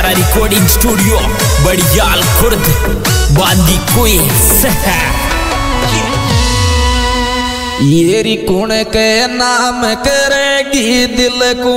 हमारा recording studio बड़ियाल Khurd बांदी कोई ये रिकुण के नाम करेगी दिल को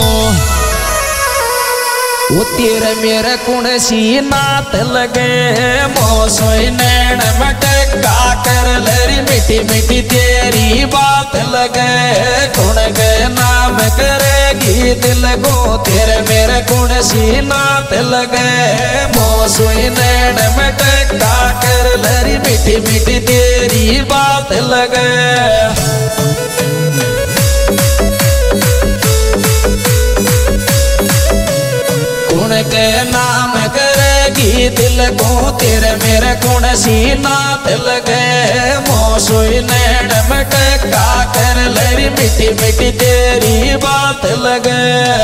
वो तेरे मेरे कुण सी नात लगे मोसोई नैन मटका कर लरी मीठी मीठी तेरी बात लगे कुण के नाम करेगी दिल को तेरे मेरे कुण सी नात लगे मोसोई नैन मटका कर लरी मीठी मीठी तेरी बात लगे के नाम करेगी दिल को तेरे मेरे कुण सी नात लगे मोसोई नैन मटका कर लरी मीठी मीठी तेरी बात लगे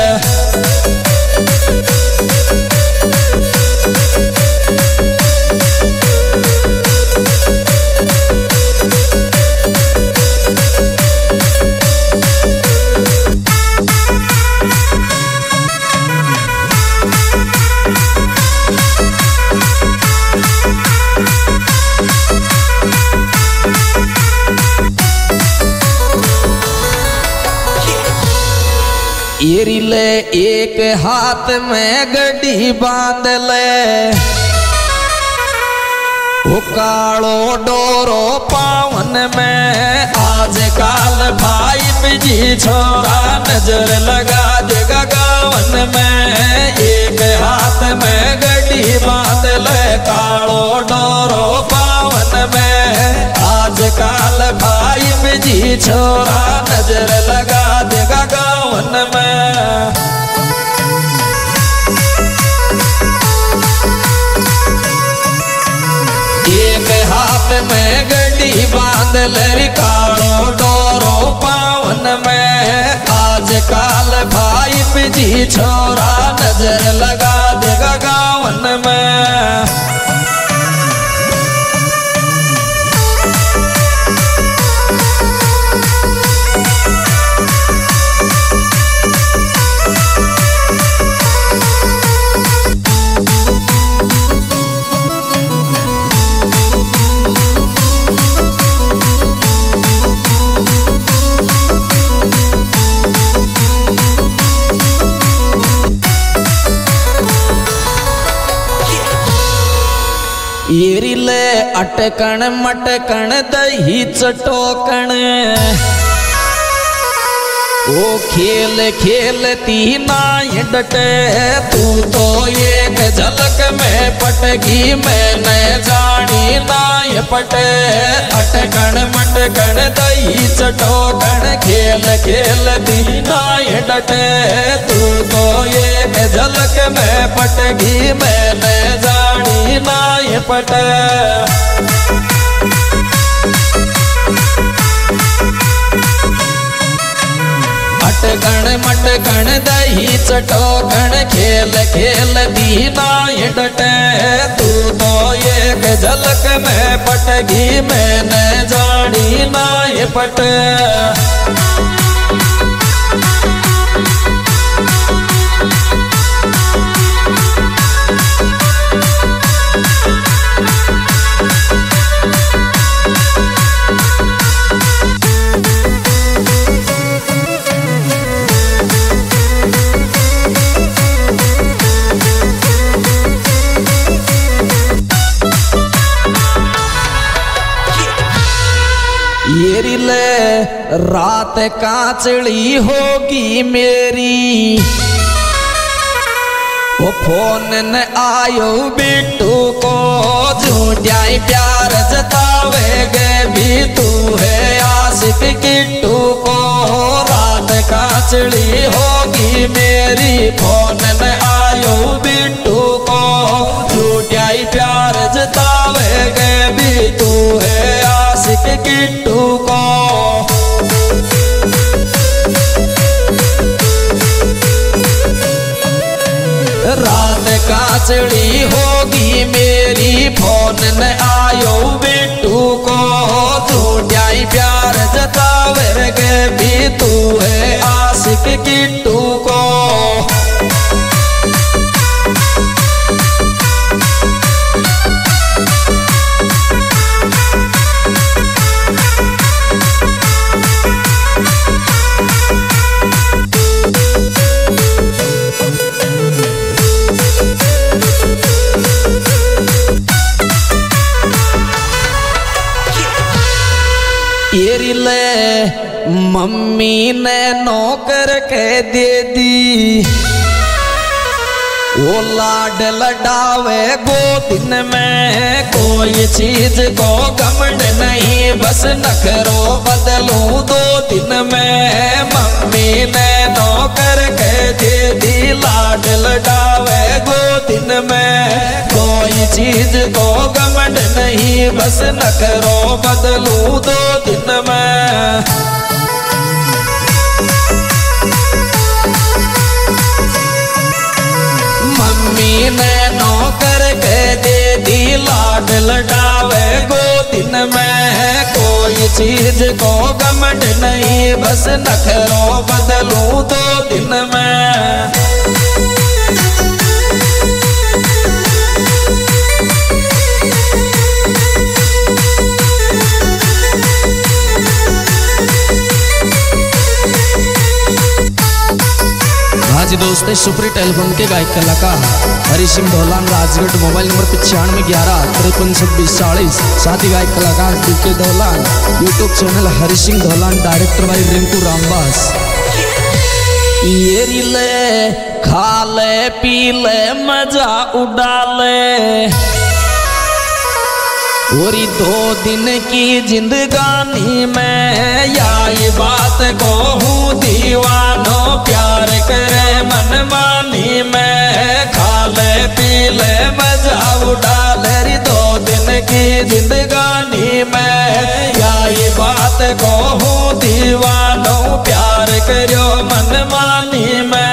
येरी ले एक हाथ में गड्डी बांध ले वो कालो डोरो पावन में आज काल भाई बिजी छोरा नजर लगा देगा गावन में एक हाथ में गड्डी बांध ले कालो डोरो पावन में आज काल भाई बिजी छोरा नजर लगा देगा गावन में एक हाथ में गड्डी बांध लरी कालो डोरो पावन में आज काल भाई बिजी छोरा नजर लगा देगा गावन में येरी ले अटकण मटकण दही चटोकण ओ खेल खेलती ना डटे तू तो एक झलक में पटगी मैंने जानी ना पटे अटकण मटकण दही चटोकण खेल खेलती ना डटे तू तो एक झलक में पटगी मैंने जानी ना पटे अटकण मटकण दही चटोकण खेल खेल दीना डटे तू तो एक झलक में पटगी मैंने जानी ना पटे येरी ले रात काचड़ी होगी मेरी वो फोन न आयो बिट्टू को झूठ्याई प्यार जतावेगे भी तू है आशिक किट्टू को रात काचड़ी होगी मेरी फोन न आयो बिट्टू को झूठ्याई प्यार जतावेगे भी तू है आशिक किट्टू को रात काचड़ी होगी मेरी फोन न आयो बिट्टू को झूठ्याई प्यार जतावेगे भी तू है आशिक किट्टू को येरी ले मम्मी ने नौकर के दे दी, वो लाड लडावे गो दिन में, कोई चीज को घमंड नहीं, बस नखरो बदलूं 2 दिन में। मम्मी ने नौकर के दे दी, लाड लडावे गो दिन में, कोई चीज को घमंड नहीं, बस नखरो बदलूं 2 दिन में। मम्मी ने नौकर के दे दी, लाड लडावे गो दिन में, कोई चीज को घमंड नहीं, बस नखरो बदलूं 2 दिन में। हाँ जी दोस्तों, सुपरहिट एल्बम के गायक कलाकार हरि सिंह धौलान, राजगढ़, मोबाइल नंबर 9511532640। साथ ही गायक कलाकार DK Dhaulan, YouTube channel Hari Singh Dhaulan, director भाई रिंकू रामबास। ये ले खा ले पी ले मजा उड़ा ले, और 2 दिन की जिंदगानी में, या ये बात को हूँ दीवानो, प्यार करे मनमानी में, खा ले पी ले मजा उड़ा ले 2 दिन की जिंदगानी में, या ये बात को हूँ दीवानो, प्यार करो मनमानी में।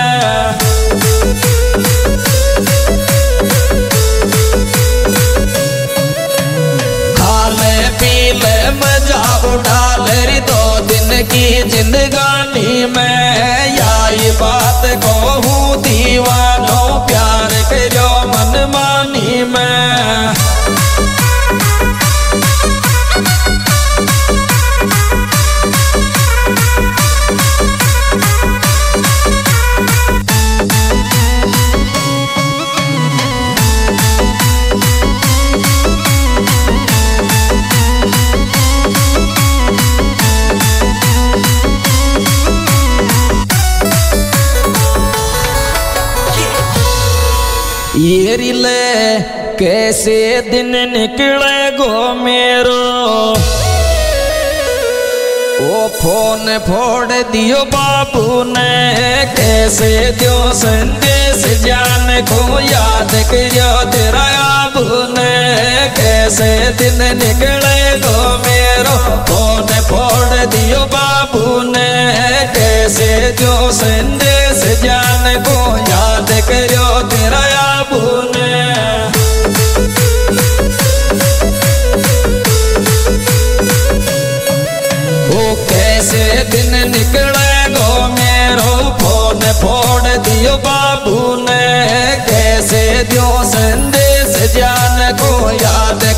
मजा उड़ा ले 2 दिन की जिंदगानी में, या ये बात को हूँ दीवानो, प्यार करो मनमानी में। ये ले कैसे दिन निकले गो मेरो, ओ फोन फोड़ दियो बाबू ने, कैसे दियो संदेश जान को, याद करियो तेरा आबू ने, कैसे दिन निकले गो मेरो, फोन फोड़ दियो बाबू ने, कैसे दियो संदेश जान को, याद करियो तेरा आबू ने। कैसे दिन निकले गो मेरो, फोन फोड़ दियो बाबू ने, कैसे दियो संदेश जान को, याद